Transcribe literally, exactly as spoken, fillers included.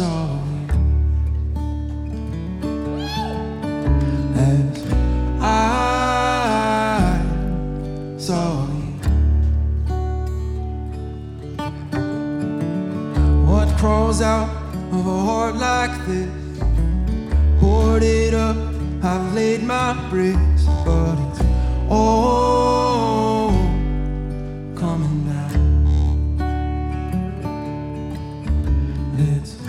saw you as I saw you. What crawls out of a heart like this? Hoard it up, I've laid my bricks, but it's all